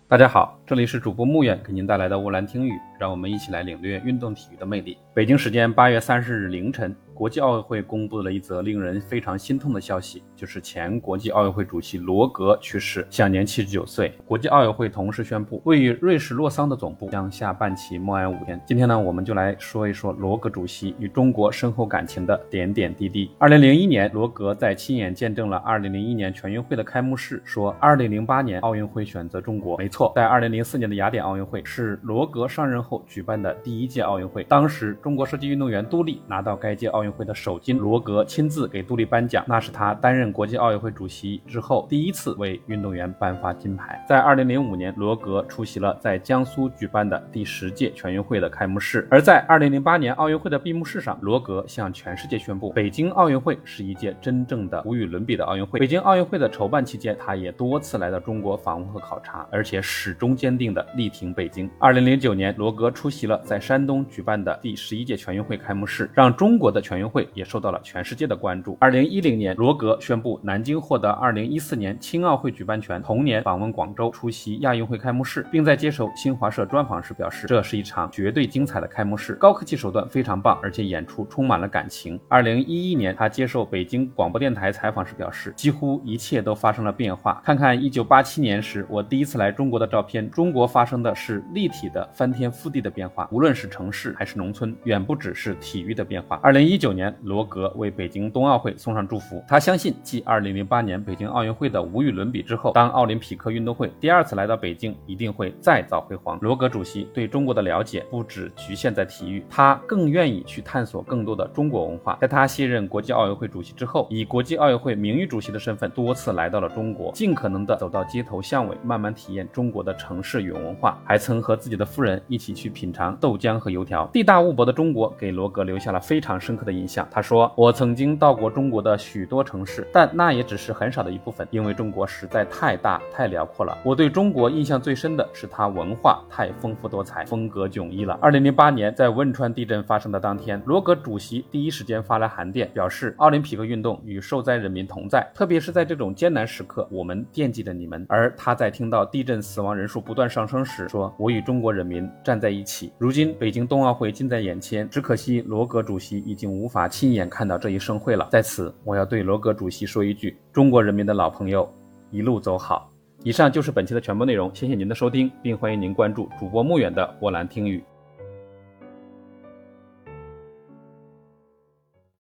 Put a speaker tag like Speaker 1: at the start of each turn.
Speaker 1: 大家好，这里是主播穆远给您带来的乌兰听语，让我们一起来领略运动体育的魅力。北京时间8月30日凌晨，国际奥委会公布了一则令人非常心痛的消息，就是前国际奥委会主席罗格去世，享年79岁。国际奥委会同时宣布，位于瑞士洛桑的总部将下半旗默哀5天。今天呢，我们就来说一说罗格主席与中国深厚感情的点点滴滴。2001年，罗格在亲眼见证了2001年全运会的开幕式，说2008年奥运会选择中国。没错，在2004年的雅典奥运会是罗格上任后举办的第一届奥运会，当时中国射击运动员杜丽拿到该届奥运会的首金，罗格亲自给杜丽颁奖，那是他担任国际奥委会主席之后第一次为运动员颁发金牌。在2005年，罗格出席了在江苏举办的第10届全运会的开幕式，而在2008年奥运会的闭幕式上，罗格向全世界宣布，北京奥运会是一届真正的无与伦比的奥运会。北京奥运会的筹办期间，他也多次来到中国访问和考察，而且始终坚定地力挺北京。2009年，罗格出席了在山东举办的第11届全运会开幕式，让中国的全运会也受到了全世界的关注。2010年，罗格宣布南京获得2014年青奥会举办权，同年访问广州出席亚运会开幕式，并在接受新华社专访时表示，这是一场绝对精彩的开幕式，高科技手段非常棒，而且演出充满了感情。2011年，他接受北京广播电台采访时表示，几乎一切都发生了变化。看看1987年时我第一次来中国的照片，中国发生的是立体的翻天覆地的变化，无论是城市还是农村，远不只是体育的变化。2019年，罗格为北京冬奥会送上祝福，他相信继2008年北京奥运会的无与伦比之后，当奥林匹克运动会第2次来到北京，一定会再造辉煌。罗格主席对中国的了解不只局限在体育，他更愿意去探索更多的中国文化。在他卸任国际奥委会主席之后，以国际奥委会名誉主席的身份多次来到了中国，尽可能的走到街头巷尾，慢慢体验中国的城市与文化，还曾和自己的夫人一起去品尝豆浆和油条。地大物博的中国给罗格留下了非常深刻的印象。他说，我曾经到过中国的许多城市，但那也只是很少的一部分，因为中国实在太大太辽阔了。我对中国印象最深的是它文化太丰富多彩，风格迥异了。2008年在汶川地震发生的当天，罗格主席第一时间发来函电，表示奥林匹克运动与受灾人民同在，特别是在这种艰难时刻，我们惦记着你们。而他在听到地震死亡人数不断上升时说，我与中国人民站在一起。如今北京冬奥会近在眼前，只可惜罗格主席已经无法亲眼看到这一盛会了。在此我要对罗格主席说一句，中国人民的老朋友，一路走好。以上就是本期的全部内容，谢谢您的收听，并欢迎您关注主播穆远的沃兰听语。